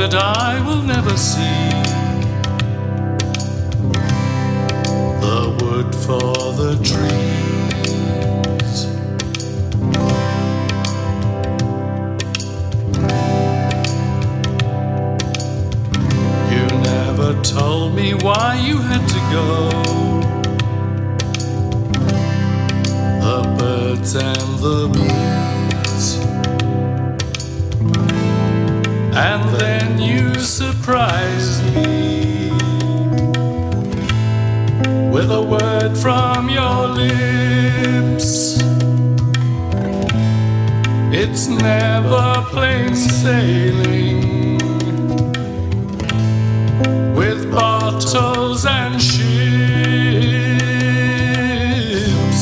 that I will never see. The wood for the trees. You never told me why you had to go. The birds and the bees. And then you surprised me with a word from your lips. It's never plain sailing with bottles and ships.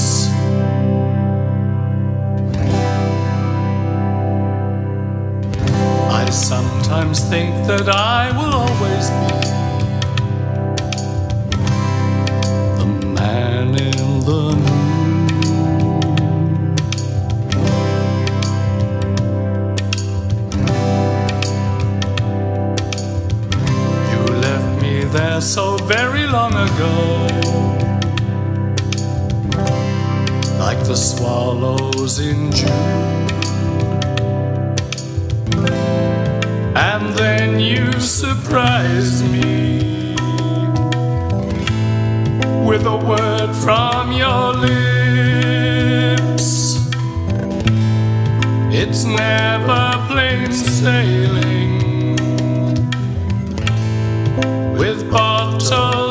I sometimes think that I will always be the man in the moon. You left me there so very long ago, like the swallows in June. And then you surprised me with a word from your lips. It's never plain sailing with bottles